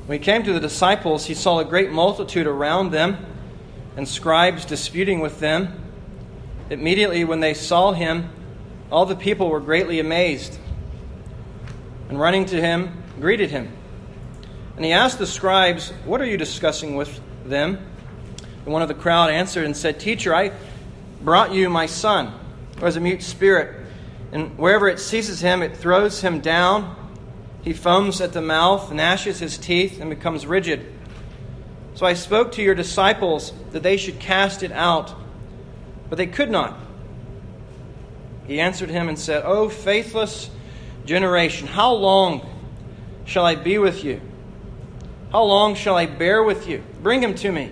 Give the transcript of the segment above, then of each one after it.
When he came to the disciples, he saw a great multitude around them and scribes disputing with them. Immediately when they saw him, all the people were greatly amazed, and running to him, greeted him. And he asked the scribes, "What are you discussing with them?" And one of the crowd answered and said, "Teacher, I brought you my son, who has a mute spirit, and wherever it seizes him, it throws him down. He foams at the mouth, gnashes his teeth, and becomes rigid. So I spoke to your disciples that they should cast it out, but they could not." He answered him and said, "O faithless generation, how long shall I be with you? How long shall I bear with you? Bring him to me."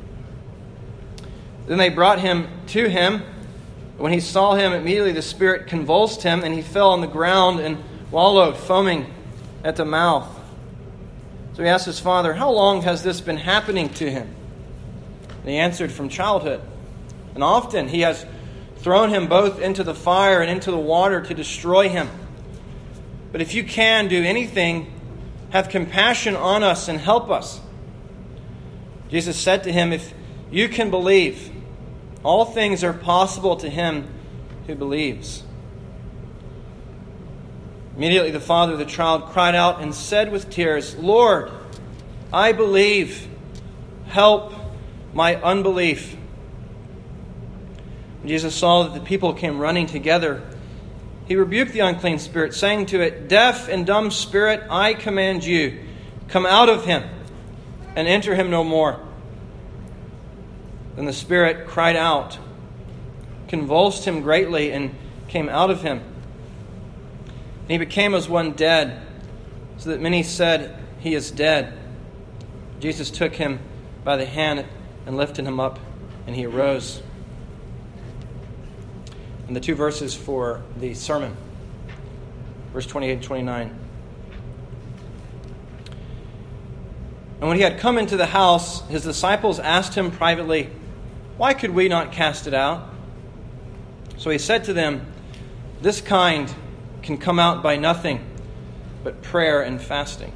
Then they brought him to him. When he saw him, immediately the spirit convulsed him, and he fell on the ground and wallowed, foaming at the mouth. So he asked his father, "How long has this been happening to him?" And he answered, "From childhood. And often he has thrown him both into the fire and into the water to destroy him. But if you can do anything, have compassion on us and help us." Jesus said to him, "If you can believe, all things are possible to him who believes." Immediately the father of the child cried out and said with tears, "Lord, I believe. Help my unbelief." When Jesus saw that the people came running together, he rebuked the unclean spirit, saying to it, "Deaf and dumb spirit, I command you, come out of him and enter him no more." Then the spirit cried out, convulsed him greatly, and came out of him. And he became as one dead, so that many said, "He is dead." Jesus took him by the hand and lifted him up, and he arose. And the two verses for the sermon, verse 28 and 29. And when he had come into the house, his disciples asked him privately, "Why could we not cast it out?" So he said to them, "This kind can come out by nothing but prayer and fasting."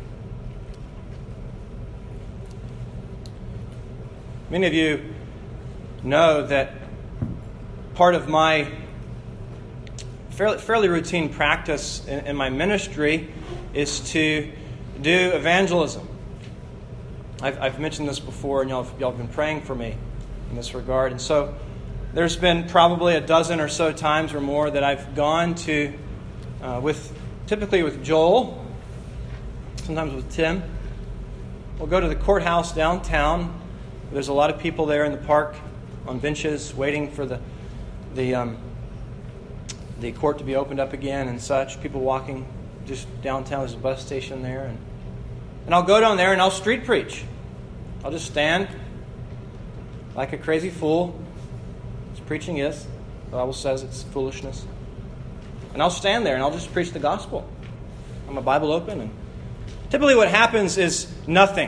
Many of you know that part of my fairly routine practice in my ministry is to do evangelism. I've mentioned this before, and y'all have been praying for me in this regard. And so there's been probably a dozen or so times or more that I've gone to, typically with Joel, sometimes with Tim. We'll go to the courthouse downtown. There's a lot of people there in the park on benches waiting for the court to be opened up again and such. People walking just downtown. There's a bus station there. And I'll go down there and I'll street preach. I'll just stand like a crazy fool, as preaching is. The Bible says it's foolishness. And I'll stand there and I'll just preach the gospel. I have my Bible open. And typically what happens is nothing.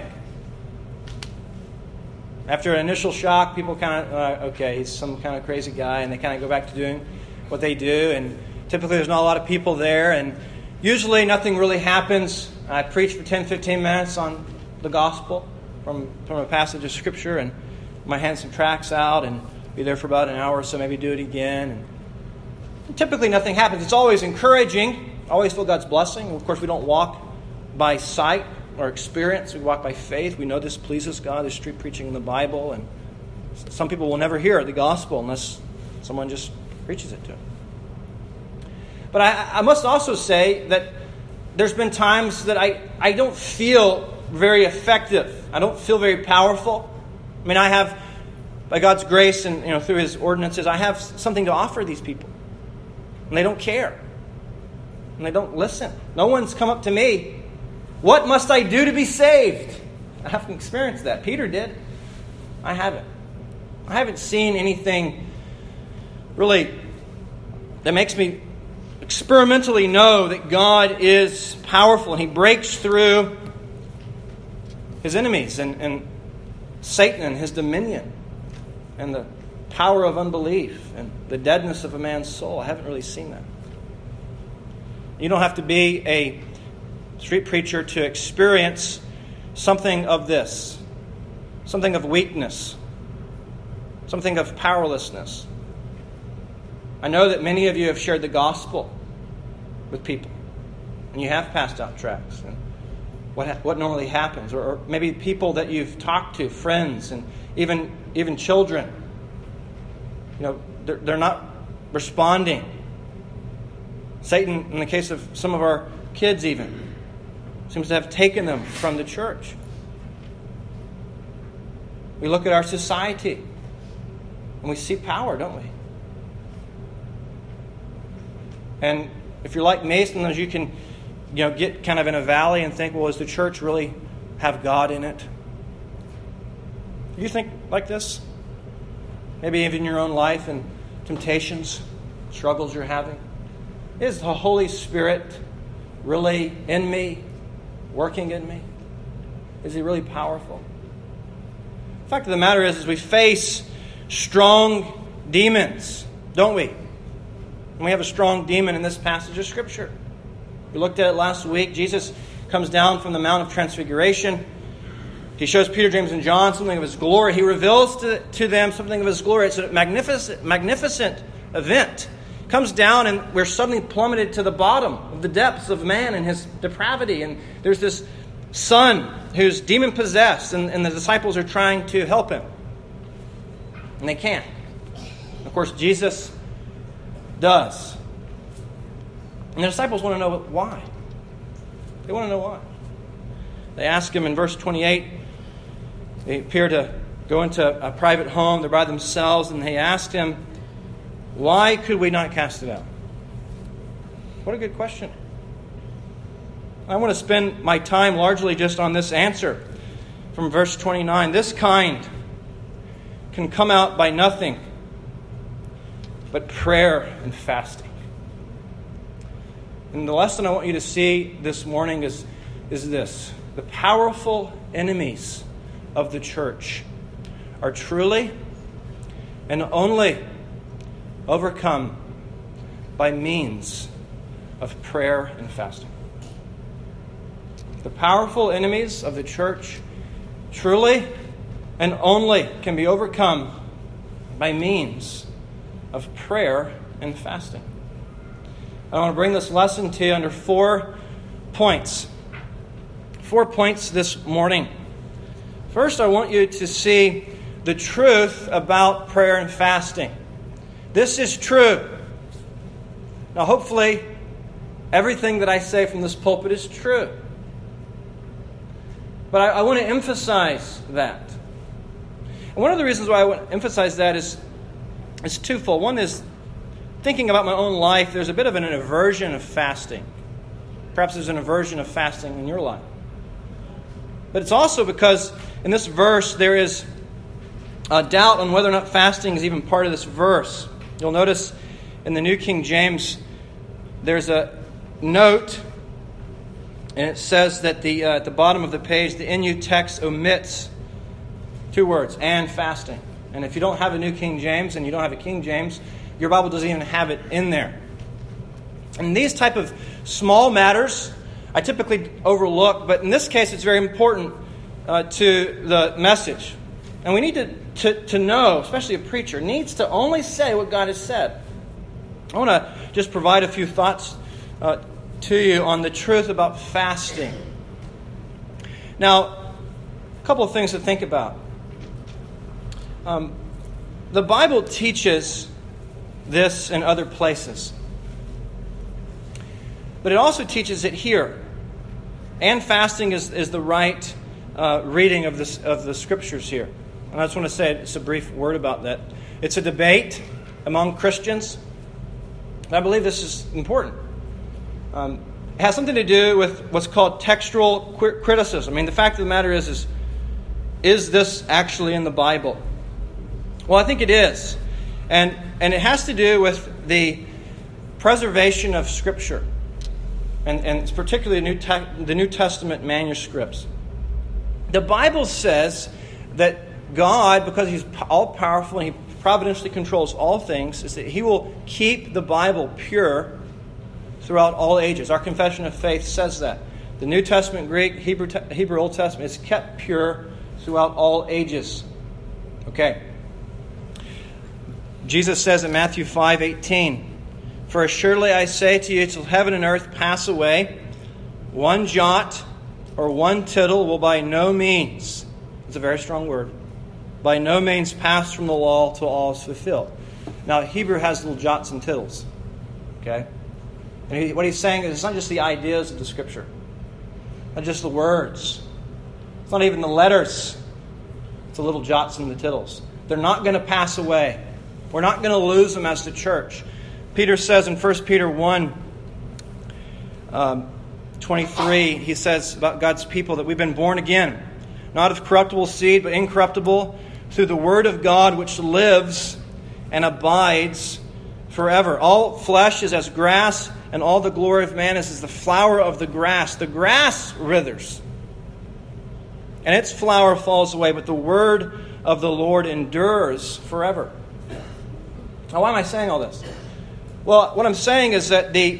After an initial shock, people kind of, okay, he's some kind of crazy guy, and they kind of go back to doing what they do. And typically there's not a lot of people there, and usually nothing really happens. I preach for 10, 15 minutes on the gospel from a passage of Scripture, and might hand some tracts out and be there for about an hour or so, maybe do it again. And typically nothing happens. It's always encouraging. I always feel God's blessing. Of course, we don't walk by sight or experience. We walk by faith. We know this pleases God. There's street preaching in the Bible, and some people will never hear the gospel unless someone just preaches it to them. But I must also say that there's been times that I don't feel very effective. I don't feel very powerful. I mean, I have, by God's grace and through His ordinances, I have something to offer these people, and they don't care, and they don't listen. No one's come up to me. What must I do to be saved? I haven't experienced that. Peter did. I haven't. I haven't seen anything really that makes me experimentally know that God is powerful and He breaks through His enemies and Satan and his dominion and the power of unbelief and the deadness of a man's soul. I haven't really seen that. You don't have to be a street preacher to experience something of this, something of weakness, something of powerlessness. I know that many of you have shared the gospel with people, and you have passed out tracts. And what normally happens, or maybe people that you've talked to, friends, and even children, they're not responding. Satan, in the case of some of our kids even, seems to have taken them from the church. We look at our society and we see power, don't we? And if you're like me, sometimes you can get kind of in a valley and think, well, does the church really have God in it? Do you think like this? Maybe even in your own life and temptations, struggles you're having. Is the Holy Spirit really in me, working in me? Is He really powerful? The fact of the matter is we face strong demons, don't we? And we have a strong demon in this passage of Scripture. We looked at it last week. Jesus comes down from the Mount of Transfiguration. He shows Peter, James, and John something of His glory. He reveals to them something of His glory. It's a magnificent event. Comes down and we're suddenly plummeted to the bottom of the depths of man and his depravity. And there's this son who's demon-possessed, and the disciples are trying to help him. And they can't. Of course, Jesus does. And the disciples want to know why. They want to know why. They ask Him in verse 28. They appear to go into a private home. They're by themselves, and they asked Him, why could we not cast it out? What a good question. I want to spend my time largely just on this answer from verse 29. This kind can come out by nothing but prayer and fasting. And the lesson I want you to see this morning is this. The powerful enemies of the church are truly and only overcome by means of prayer and fasting. The powerful enemies of the church truly and only can be overcome by means of prayer and fasting. I want to bring this lesson to you under 4 points. 4 points this morning. First, I want you to see the truth about prayer and fasting. This is true. Now, hopefully, everything that I say from this pulpit is true. But I want to emphasize that. And one of the reasons why I want to emphasize that is twofold. One is, thinking about my own life, there's a bit of an aversion of fasting. Perhaps there's an aversion of fasting in your life. But it's also because in this verse there is a doubt on whether or not fasting is even part of this verse. You'll notice in the New King James there's a note, and it says that at the bottom of the page, the NU text omits 2 words, and fasting. And if you don't have a New King James and you don't have a King James, your Bible doesn't even have it in there. And these type of small matters I typically overlook, but in this case it's very important to the message. And we need to know, especially a preacher, needs to only say what God has said. I want to just provide a few thoughts to you on the truth about fasting. Now, a couple of things to think about. The Bible teaches this in other places. But it also teaches it here. And fasting is the right reading of the Scriptures here. And I just want to say just a brief word about that. It's a debate among Christians. And I believe this is important. It has something to do with what's called textual criticism. I mean, the fact of the matter is this actually in the Bible? Well, I think it is. And it has to do with the preservation of Scripture. And particularly the New Testament manuscripts. The Bible says that God, because He's all-powerful and He providentially controls all things, is that He will keep the Bible pure throughout all ages. Our confession of faith says that The New Testament Greek, Hebrew Old Testament is kept pure throughout all ages. Okay. Jesus says in Matthew 5:18, "For assuredly I say to you, till heaven and earth pass away, one jot or one tittle will by no means," it's a very strong word, "by no means pass from the law till all is fulfilled." Now, Hebrew has little jots and tittles. Okay? And what he's saying is it's not just the ideas of the Scripture. Not just the words. It's not even the letters. It's the little jots and the tittles. They're not going to pass away. We're not going to lose them as the church. Peter says in 1 Peter 1:23, he says about God's people that we've been born again, not of corruptible seed, but incorruptible, through the word of God which lives and abides forever. All flesh is as grass, and all the glory of man is as the flower of the grass. The grass withers, and its flower falls away, but the word of the Lord endures forever. Now, why am I saying all this? Well, what I'm saying is that the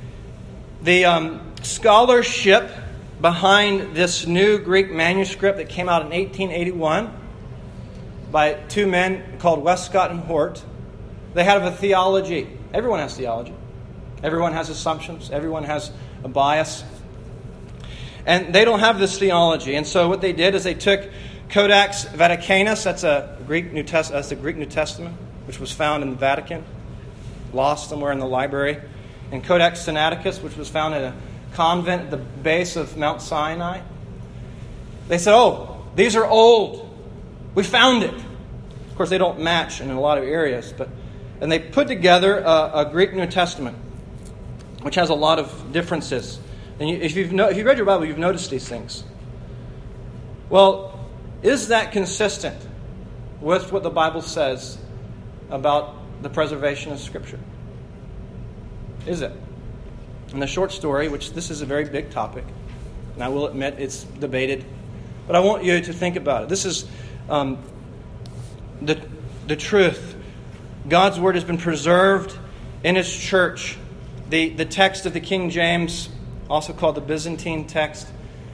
scholarship behind this new Greek manuscript that came out in 1881 by two men called Westcott and Hort, they have a theology. Everyone has theology. Everyone has assumptions. Everyone has a bias. And they don't have this theology. And so what they did is they took Codex Vaticanus, that's the Greek New Testament, which was found in the Vatican, lost somewhere in the library, and Codex Sinaiticus, which was found in a convent at the base of Mount Sinai. They said, "Oh, these are old. We found it." Of course, they don't match in a lot of areas, and they put together a Greek New Testament, which has a lot of differences. And if you've read your Bible, you've noticed these things. Well, is that consistent with what the Bible says about the preservation of Scripture? Is it? In the short story, which this is a very big topic, and I will admit it's debated, but I want you to think about it. This is the truth. God's Word has been preserved in His church. The text of the King James, also called the Byzantine text,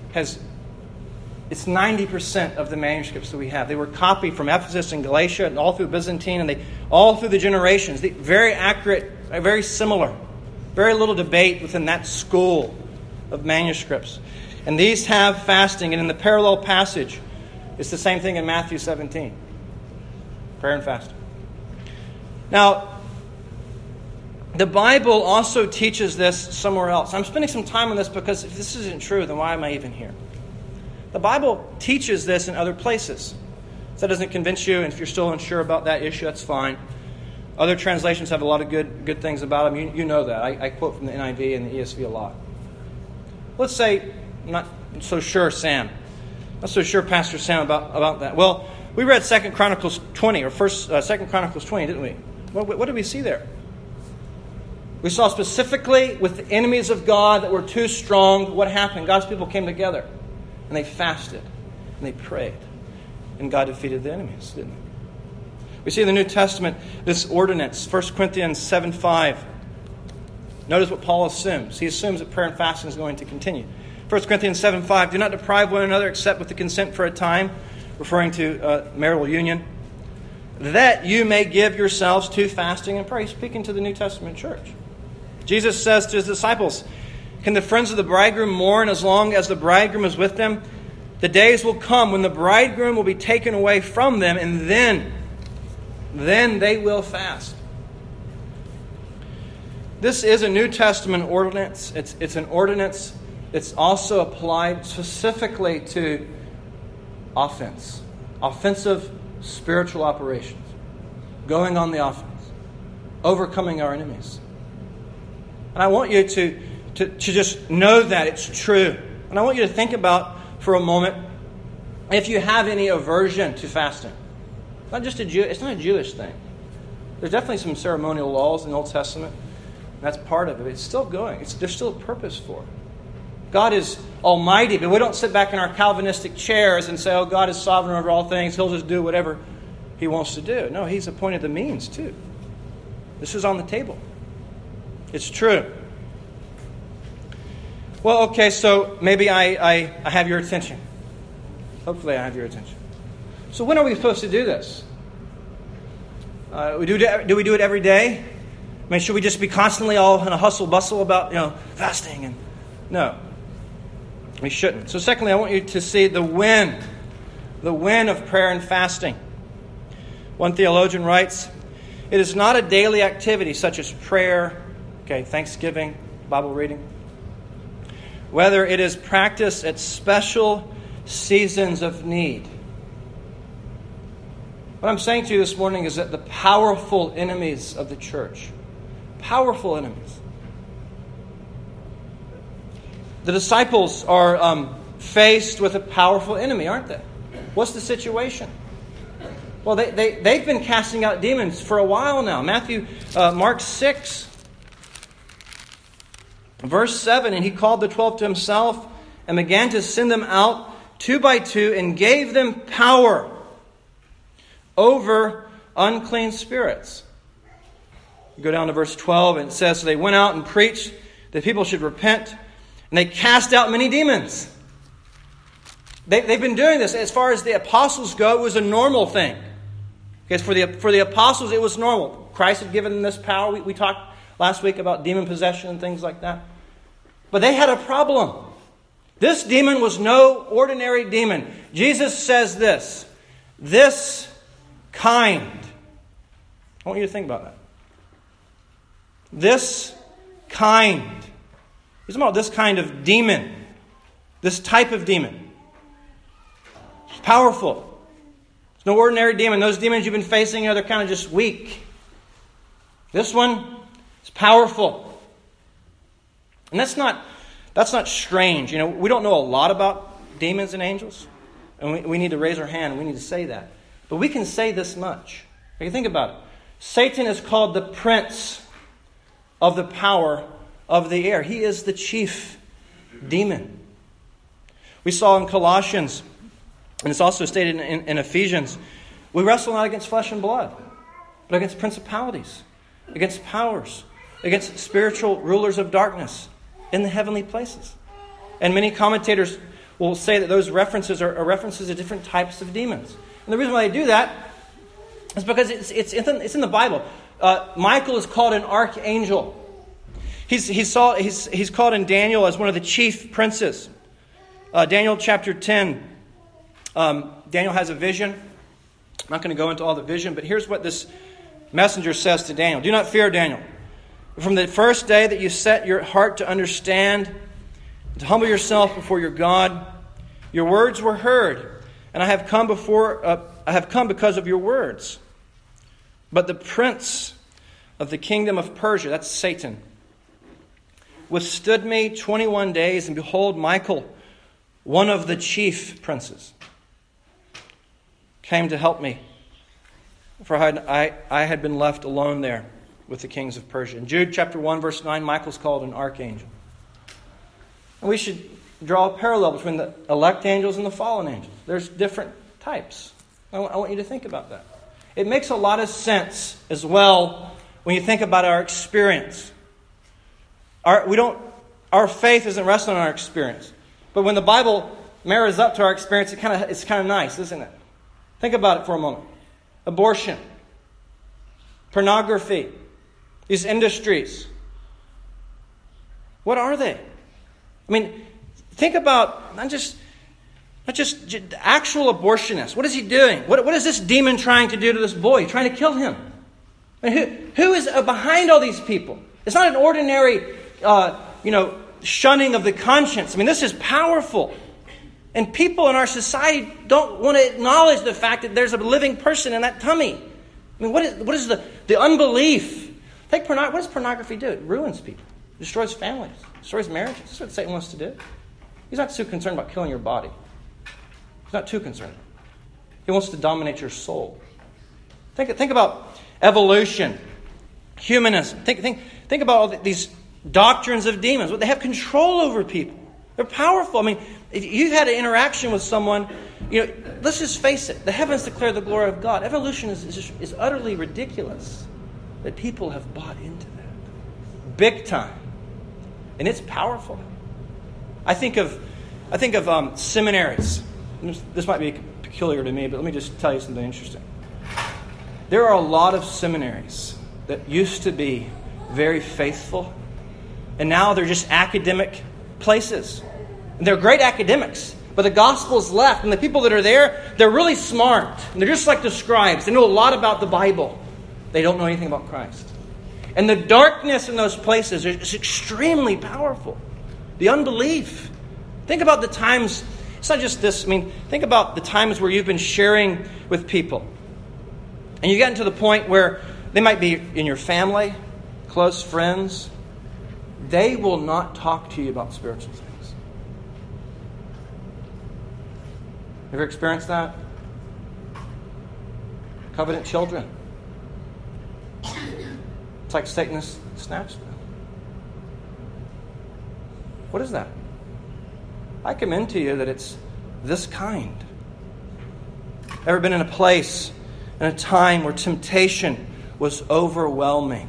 it's 90% of the manuscripts that we have. They were copied from Ephesus and Galatia and all through Byzantine, and all through the generations. Very accurate, very similar. Very little debate within that school of manuscripts. And these have fasting. And in the parallel passage, it's the same thing in Matthew 17. Prayer and fasting. Now, the Bible also teaches this somewhere else. I'm spending some time on this because if this isn't true, then why am I even here? The Bible teaches this in other places. If that doesn't convince you, and if you're still unsure about that issue, that's fine. Other translations have a lot of good things about them. You know that. I quote from the NIV and the ESV a lot. Let's say, I'm not so sure, Sam. Not so sure, Pastor Sam, about that. Well, we read 2 Chronicles 20, or 2 Chronicles 20, didn't we? What did we see there? We saw specifically with the enemies of God that were too strong, what happened? God's people came together, and they fasted, and they prayed, and God defeated the enemies, didn't they? We see in the New Testament this ordinance, 1 Corinthians 7:5. Notice what Paul assumes. He assumes that prayer and fasting is going to continue. 1 Corinthians 7:5, "Do not deprive one another except with the consent for a time," referring to marital union, "that you may give yourselves to fasting and prayer." He's speaking to the New Testament church. Jesus says to His disciples, "Can the friends of the bridegroom mourn as long as the bridegroom is with them? The days will come when the bridegroom will be taken away from them, and then they will fast." This is a New Testament ordinance. It's an ordinance. It's also applied specifically to offense. Offensive spiritual operations. Going on the offense. Overcoming our enemies. And I want you to just know that it's true. And I want you to think about for a moment if you have any aversion to fasting. It's not a Jewish thing. There's definitely some ceremonial laws in the Old Testament. And that's part of it. It's still going. There's still a purpose for it. God is almighty, but we don't sit back in our Calvinistic chairs and say, "Oh, God is sovereign over all things. He'll just do whatever He wants to do." No, He's appointed the means too. This is on the table. It's true. Well, okay, so maybe I have your attention. Hopefully I have your attention. So when are we supposed to do this? Do we do it every day? I mean, should we just be constantly all in a hustle bustle about, fasting? And no, we shouldn't. So secondly, I want you to see the win of prayer and fasting. One theologian writes, "It is not a daily activity such as prayer, Thanksgiving, Bible reading. Whether it is practiced at special seasons of need." What I'm saying to you this morning is that the powerful enemies of the church, powerful enemies. The disciples are faced with a powerful enemy, aren't they? What's the situation? Well, they've been casting out demons for a while now. Mark 6, verse 7, "And he called the 12 to himself and began to send them out 2 by 2 and gave them power over unclean spirits." You go down to verse 12 and it says, "So they went out and preached that people should repent, and they cast out many demons." They've been doing this. As far as the apostles go, it was a normal thing. Because for the apostles, it was normal. Christ had given them this power. We talked last week about demon possession and things like that. But they had a problem. This demon was no ordinary demon. Jesus says this kind. I want you to think about that. This kind. He's talking about this kind of demon. This type of demon. It's powerful. It's no ordinary demon. Those demons you've been facing, they're kind of just weak. This one is powerful. And that's not strange. We don't know a lot about demons and angels. And we need to raise our hand and we need to say that. But we can say this much. Okay, think about it. Satan is called the prince of the power of the air. He is the chief demon. We saw in Colossians, and it's also stated in Ephesians, we wrestle not against flesh and blood, but against principalities, against powers, against spiritual rulers of darkness in the heavenly places. And many commentators will say that those references are references to different types of demons. And the reason why they do that is because it's in the Bible. Michael is called an archangel. He's called in Daniel as one of the chief princes. Daniel chapter 10. Daniel has a vision. I'm not going to go into all the vision, but here's what this messenger says to Daniel. "Do not fear, Daniel. From the first day that you set your heart to understand, to humble yourself before your God, your words were heard, and I have come because of your words. But the prince of the kingdom of Persia," that's Satan, "withstood me 21 days, and behold, Michael, one of the chief princes, came to help me, for I had been left alone there with the kings of Persia." In Jude chapter 1, verse 9, Michael's called an archangel. And we should draw a parallel between the elect angels and the fallen angels. There's different types. I want you to think about that. It makes a lot of sense as well when you think about our experience. Our faith isn't resting on our experience. But when the Bible marries up to our experience, it's kind of nice, isn't it? Think about it for a moment. Abortion, pornography, these industries. What are they? I mean, think about not just actual abortionists. What is he doing? What is this demon trying to do to this boy? Trying to kill him. I mean, who is behind all these people? It's not an ordinary, shunning of the conscience. I mean, this is powerful. And people in our society don't want to acknowledge the fact that there's a living person in that tummy. I mean, what is the unbelief? What does pornography do? It ruins people. It destroys families. It destroys marriages. That's what Satan wants to do. He's not too concerned about killing your body. He's not too concerned. He wants to dominate your soul. Think about evolution, humanism. Think about all these doctrines of demons. They have control over people. They're powerful. I mean, if you've had an interaction with someone, let's just face it. The heavens declare the glory of God. Evolution is utterly ridiculous. But people have bought into that. Big time. And it's powerful. I think of seminaries. This might be peculiar to me, but let me just tell you something interesting. There are a lot of seminaries that used to be very faithful, and now they're just academic places. And they're great academics, but the gospel's left, and the people that are there, they're really smart. And they're just like the scribes. They know a lot about the Bible. They don't know anything about Christ. And the darkness in those places is extremely powerful. The unbelief. Think about the times, it's not just this, think about the times where you've been sharing with people. And you get to the point where they might be in your family, close friends. They will not talk to you about spiritual things. Ever experienced that? Covenant children. It's like Satan has snatched them. What is that? I commend to you that it's this kind. Ever been in a place, in a time where temptation was overwhelming?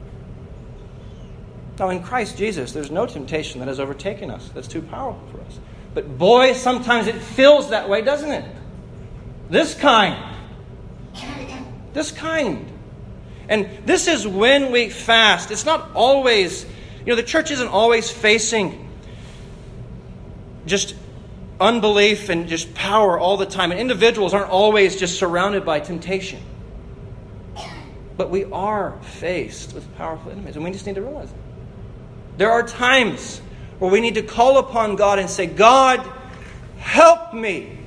Now, in Christ Jesus, there's no temptation that has overtaken us that's too powerful for us. But boy, sometimes it feels that way, doesn't it? This kind. This kind. And this is when we fast. It's not always, the church isn't always facing just unbelief and just power all the time. And individuals aren't always just surrounded by temptation. But we are faced with powerful enemies, and we just need to realize it. There are times where we need to call upon God and say, God, help me.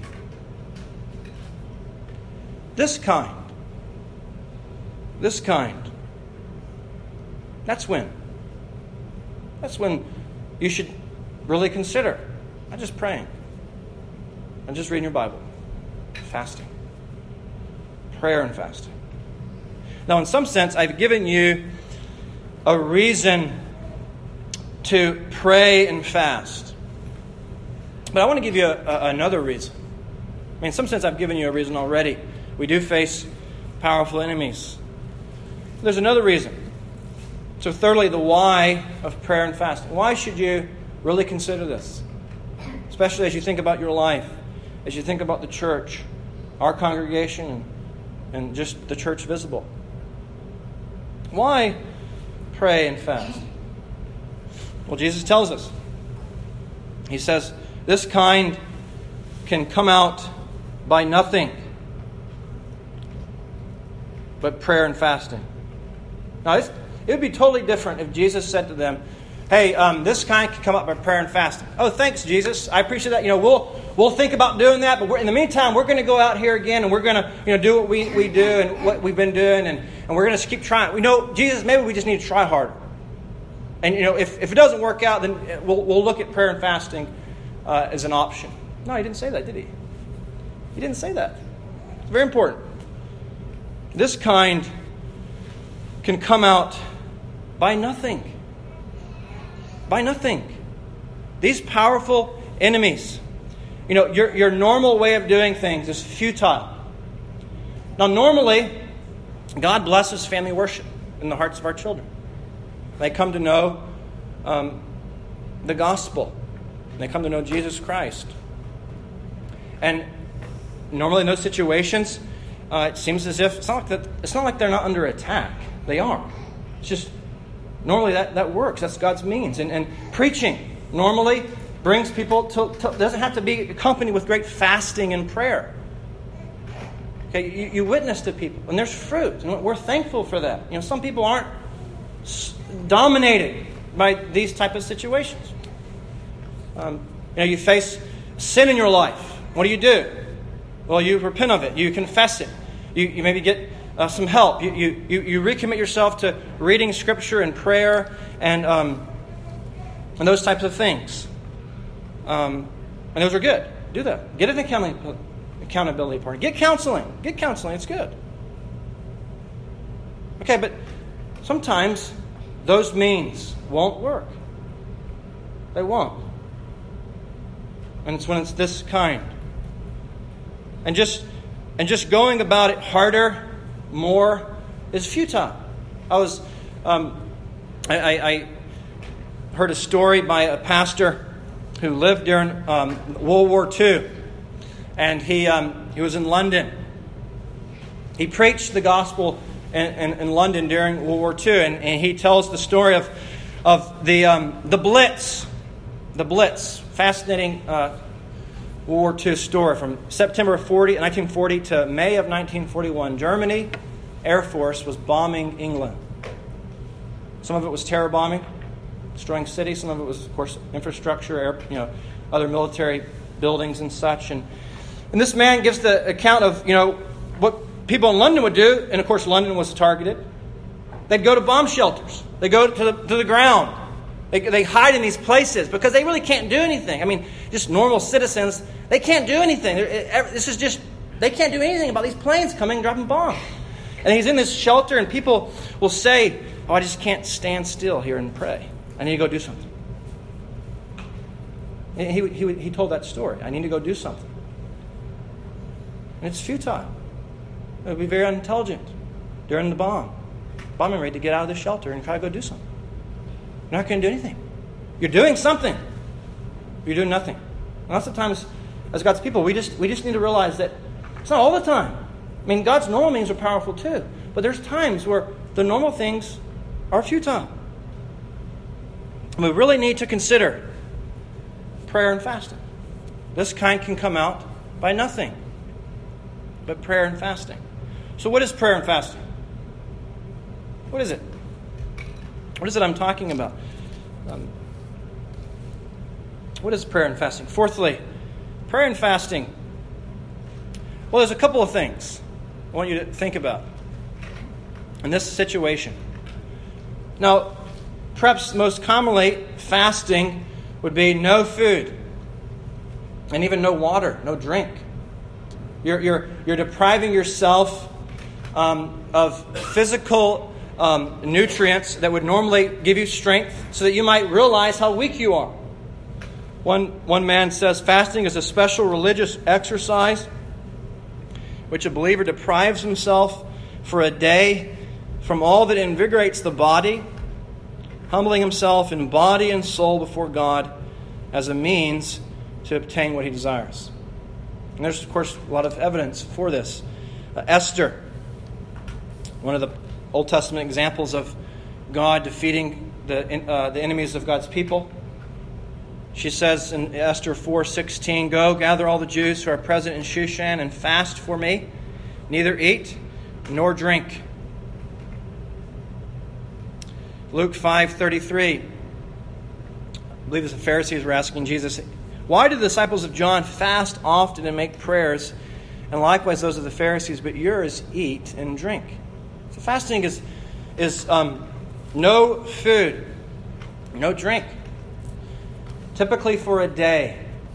This kind. This kind. That's when you should really consider not just praying, not just reading your Bible, fasting. Prayer and fasting. Now, in some sense, I've given you a reason to pray and fast. But I want to give you another reason. In some sense, I've given you a reason already. We do face powerful enemies. There's another reason. So thirdly, the why of prayer and fasting. Why should you really consider this? Especially as you think about your life, as you think about the church, our congregation, and just the church visible. Why pray and fast? Well, Jesus tells us. He says, this kind can come out by nothing but prayer and fasting. Now, it would be totally different if Jesus said to them, hey, this kind can come out by prayer and fasting. Oh, thanks, Jesus. I appreciate that. We'll think about doing that, but in the meantime, we're going to go out here again, and we're going to do what we do and what we've been doing, and we're going to keep trying. We know, Jesus, maybe we just need to try harder. And if it doesn't work out, then we'll look at prayer and fasting as an option. No, he didn't say that, did he? He didn't say that. It's very important. This kind can come out by nothing. By nothing. These powerful enemies. Your normal way of doing things is futile. Now, normally, God blesses family worship in the hearts of our children. They come to know the gospel. They come to know Jesus Christ. And normally in those situations, it seems as if it's not like they're not under attack. They are. It's just normally that works. That's God's means. And preaching normally brings people to doesn't have to be accompanied with great fasting and prayer. Okay, you witness to people, and there's fruit, and we're thankful for that. Some people aren't dominated by these type of situations. You face sin in your life. What do? Well, you repent of it. You confess it. You maybe get some help. You recommit yourself to reading Scripture and prayer and those types of things. And those are good. Do that. Get an accountability partner. Get counseling. It's good. Okay, but sometimes those means won't work. They won't. And it's when it's this kind. And just going about it harder, more, is futile. I heard a story by a pastor who lived during World War II. And he was in London. He preached the gospel in London during World War II. And he tells the story of the Blitz. The Blitz. Fascinating World War II story. From September 1940 to May of 1941, Germany Air Force was bombing England. Some of it was terror bombing, destroying cities. Some of it was, of course, infrastructure, other military buildings and such. And this man gives the account of, what people in London would do. And, of course, London was targeted. They'd go to bomb shelters. They go to the ground. They hide in these places because they really can't do anything. I mean, just normal citizens, they can't do anything. They can't do anything about these planes coming and dropping bombs. And he's in this shelter, and people will say, "Oh, I just can't stand still here and pray. I need to go do something." And he told that story. I need to go do something. And it's futile. It would be very unintelligent during the bombing raid to get out of the shelter and try to go do something. You're not going to do anything. You're doing something. You're doing nothing. And lots of times, as God's people, we just need to realize that it's not all the time. I mean, God's normal means are powerful too. But there's times where the normal things are futile. And we really need to consider prayer and fasting. This kind can come out by nothing but prayer and fasting. So what is prayer and fasting? What is it? What is it I'm talking about? What is prayer and fasting? Fourthly, prayer and fasting. Well, there's a couple of things I want you to think about in this situation. Now, perhaps most commonly, fasting would be no food and even no water, no drink. You're depriving yourself of physical nutrients that would normally give you strength so that you might realize how weak you are. One man says fasting is a special religious exercise which a believer deprives himself for a day from all that invigorates the body, humbling himself in body and soul before God as a means to obtain what he desires. And there's, of course, a lot of evidence for this. Esther, one of the Old Testament examples of God defeating the enemies of God's people. She says in Esther 4:16, "Go, gather all the Jews who are present in Shushan and fast for me, neither eat nor drink." Luke 5:33, I believe the Pharisees were asking Jesus, "Why do the disciples of John fast often and make prayers, and likewise those of the Pharisees, but yours eat and drink?" So fasting is no food, no drink. Typically for a day.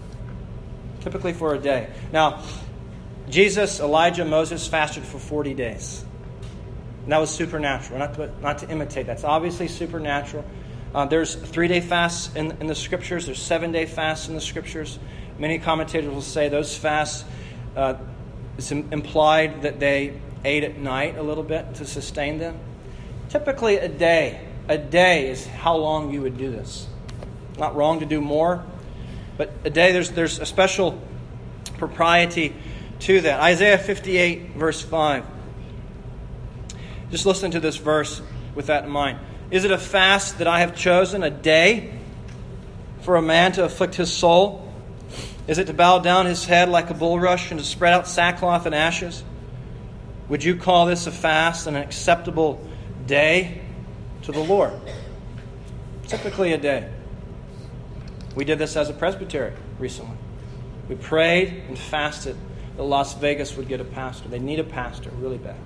Now, Jesus, Elijah, Moses fasted for 40 days. And that was supernatural, not to imitate. That's obviously supernatural. There's 3-day fasts in the Scriptures. There's 7-day fasts in the Scriptures. Many commentators will say those fasts, it's implied that they ate at night a little bit to sustain them. Typically a day is how long you would do this. Not wrong to do more, but a day, there's a special propriety to that. Isaiah 58, verse 5. Just listen to this verse with that in mind. "Is it a fast that I have chosen, a day for a man to afflict his soul? Is it to bow down his head like a bulrush and to spread out sackcloth and ashes? Would you call this a fast and an acceptable day to the Lord?" Typically a day. We did this as a presbytery recently. We prayed and fasted that Las Vegas would get a pastor. They need a pastor really bad.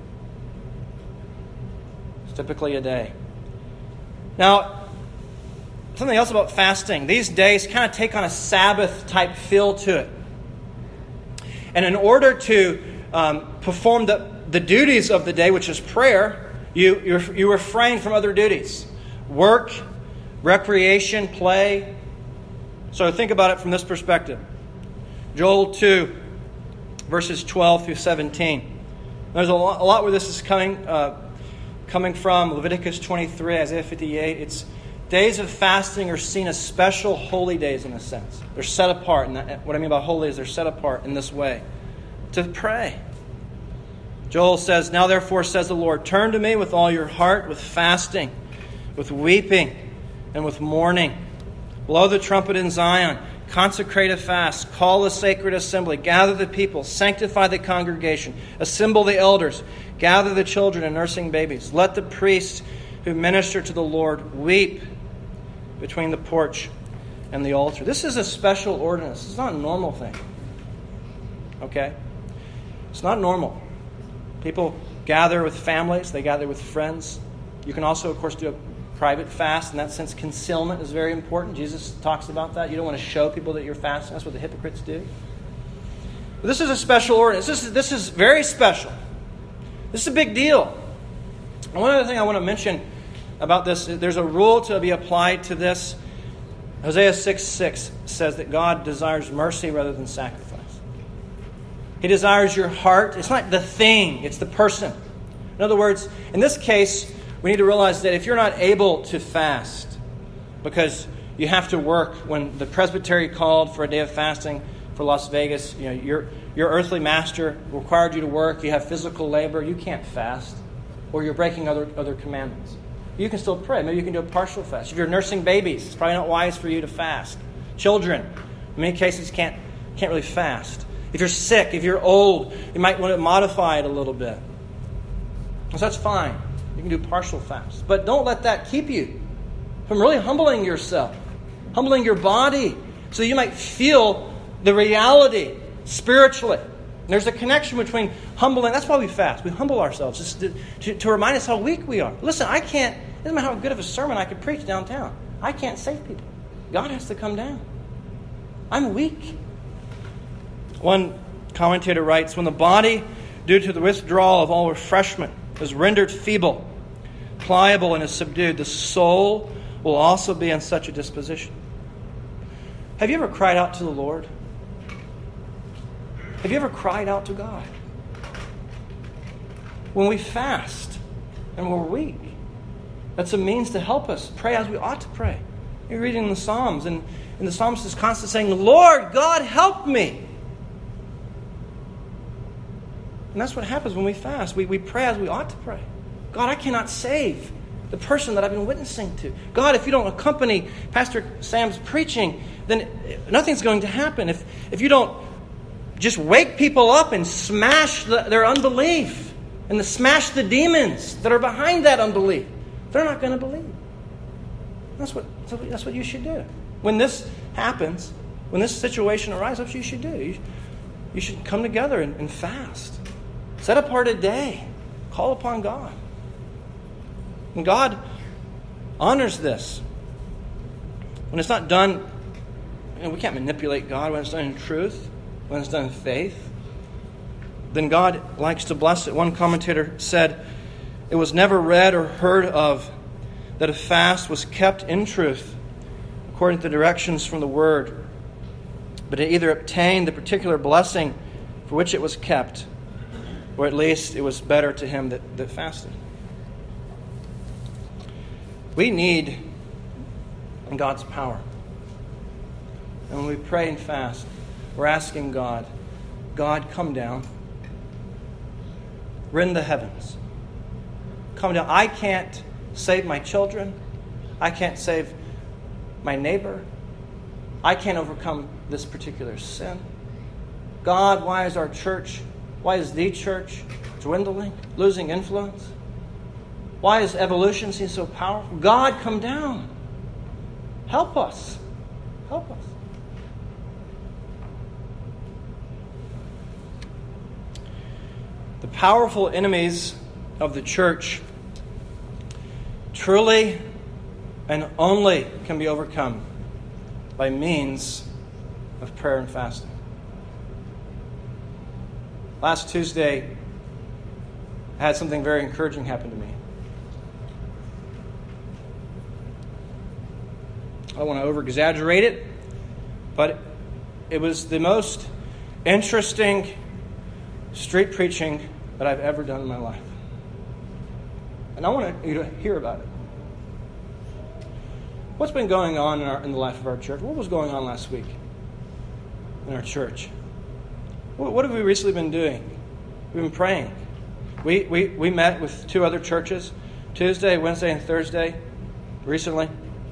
It's typically a day. Now, something else about fasting. These days kind of take on a Sabbath-type feel to it. And in order to perform the duties of the day, which is prayer, you refrain from other duties. Work, recreation, play. So think about it from this perspective. Joel 2, verses 12 through 17. There's a lot where this is coming from. Leviticus 23, Isaiah 58. Days of fasting are seen as special holy days in a sense. They're set apart. And what I mean by holy is they're set apart in this way. To pray. Joel says, "Now therefore, says the Lord, turn to me with all your heart, with fasting, with weeping, and with mourning. Blow the trumpet in Zion. Consecrate a fast. Call a sacred assembly. Gather the people. Sanctify the congregation. Assemble the elders. Gather the children and nursing babies. Let the priests who minister to the Lord weep between the porch and the altar." This is a special ordinance. It's not a normal thing. Okay? It's not normal. People gather with families. They gather with friends. You can also, of course, do a private fast. In that sense, concealment is very important. Jesus talks about that. You don't want to show people that you're fasting. That's what the hypocrites do. But this is a special ordinance. This is very special. This is a big deal. And one other thing I want to mention about this, there's a rule to be applied to this. Hosea 6:6 says that God desires mercy rather than sacrifice. He desires your heart. It's not the thing, it's the person. In other words, in this case, we need to realize that if you're not able to fast because you have to work, when the presbytery called for a day of fasting for Las Vegas, your earthly master required you to work, you have physical labor, you can't fast, or you're breaking other commandments. You can still pray. Maybe you can do a partial fast. If you're nursing babies, it's probably not wise for you to fast. Children, in many cases, can't really fast. If you're sick, if you're old, you might want to modify it a little bit. So that's fine. You can do partial fast. But don't let that keep you from really humbling yourself, humbling your body, so you might feel the reality spiritually. And there's a connection between humbling. That's why we fast. We humble ourselves just to remind us how weak we are. Listen, it doesn't matter how good of a sermon I could preach downtown. I can't save people. God has to come down. I'm weak. One commentator writes, "When the body, due to the withdrawal of all refreshment, is rendered feeble, pliable, and is subdued, the soul will also be in such a disposition." Have you ever cried out to the Lord? Have you ever cried out to God? When we fast and we're weak, that's a means to help us pray as we ought to pray. You're reading the Psalms, and the psalmist is constantly saying, "Lord, God, help me." And that's what happens when we fast. We pray as we ought to pray. God, I cannot save the person that I've been witnessing to. God, if you don't accompany Pastor Sam's preaching, then nothing's going to happen. If you don't just wake people up and smash their unbelief and to smash the demons that are behind that unbelief, they're not going to believe. That's what you should do. When this happens, when this situation arises, that's what you should do. You should come together and fast. Set apart a day. Call upon God. And God honors this. When it's not done, we can't manipulate God. When it's done in truth, when it's done in faith, then God likes to bless it. One commentator said, "It was never read or heard of that a fast was kept in truth according to the directions from the Word, but it either obtained the particular blessing for which it was kept, or at least it was better to him that fasted." We need God's power. And when we pray and fast, we're asking God, come down. Rend the heavens. Come down. I can't save my children. I can't save my neighbor. I can't overcome this particular sin. God, why is the church dwindling, losing influence? Why is evolution seem so powerful? God, come down. Help us. Help us. The powerful enemies of the church truly and only can be overcome by means of prayer and fasting. Last Tuesday, I had something very encouraging happen to me. I don't want to over-exaggerate it, but it was the most interesting street preaching that I've ever done in my life. And I want you to hear about it. What's been going on in the life of our church? What was going on last week in our church? What have we recently been doing? We've been praying. We met with 2 other churches, Tuesday, Wednesday, and Thursday, recently.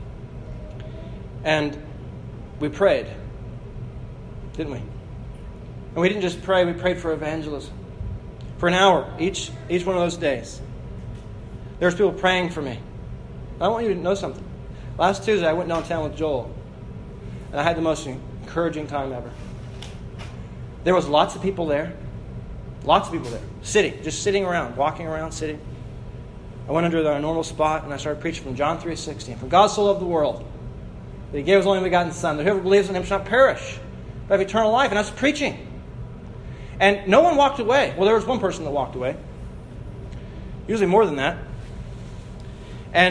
And we prayed, didn't we? And we didn't just pray, we prayed for evangelism. For an hour, each one of those days. There's people praying for me. I want you to know something. Last Tuesday, I went downtown with Joel, and I had the most encouraging time ever. There was lots of people there. Lots of people there. Just sitting around, walking around, sitting. I went under our normal spot, and I started preaching from John 3:16. For God so loved the world, that He gave His only begotten Son, that whoever believes in Him shall not perish, but have eternal life. And I was preaching. And no one walked away. Well, there was one person that walked away. Usually more than that. And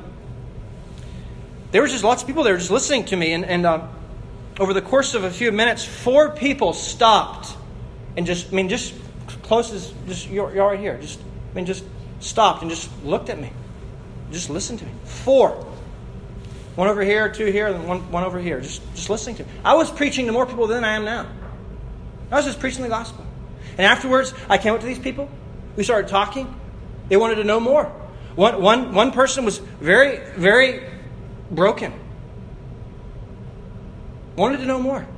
there was just lots of people there just listening to me. And over the course of a few minutes, 4 people stopped and just close as you're right here. Just stopped and just looked at me. Just listened to me. 4. One over here, 2 here, and one over here. Just listening to me. I was preaching to more people than I am now. I was just preaching the gospel. And afterwards, I came up to these people. We started talking. They wanted to know more. One person was very, very broken. Wanted to know more.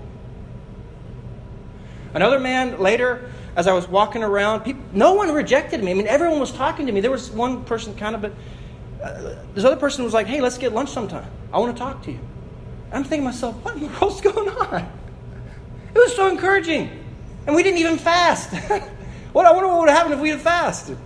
Another man later, as I was walking around, no one rejected me. I mean, everyone was talking to me. There was one person but this other person was like, hey, let's get lunch sometime. I want to talk to you. I'm thinking to myself, what in the world's going on? It was so encouraging. And we didn't even fast. I wonder what would happen if we had fasted.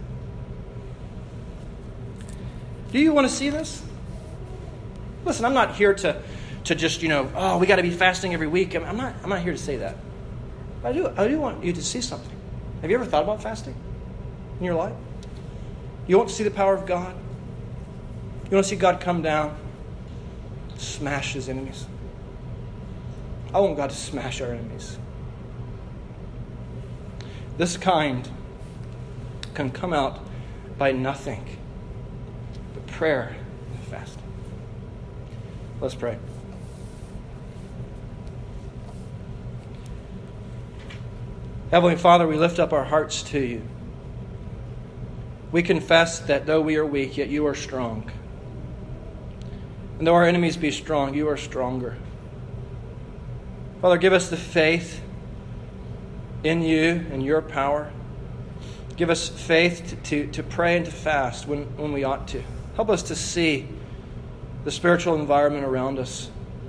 Do you want to see this? Listen, I'm not here to just, we got to be fasting every week. I'm not here to say that. But I do want you to see something. Have you ever thought about fasting in your life? You want to see the power of God? You want to see God come down, smash His enemies? I want God to smash our enemies. This kind can come out by nothing but prayer and fasting. Let's pray. Heavenly Father, we lift up our hearts to You. We confess that though we are weak, yet You are strong. And though our enemies be strong, You are stronger. Father, give us the faith in You and Your power. Give us faith to pray and to fast when we ought to. Help us to see the spiritual environment around us.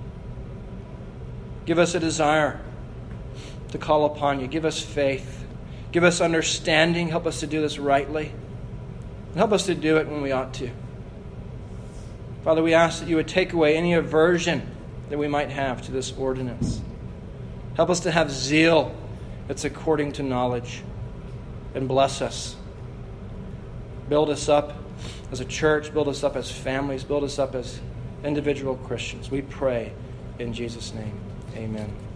Give us a desire to call upon You. Give us faith. Give us understanding. Help us to do this rightly. And help us to do it when we ought to. Father, we ask that You would take away any aversion that we might have to this ordinance. Help us to have zeal that's according to knowledge. And bless us. Build us up as a church. Build us up as families. Build us up as individual Christians. We pray in Jesus' name. Amen.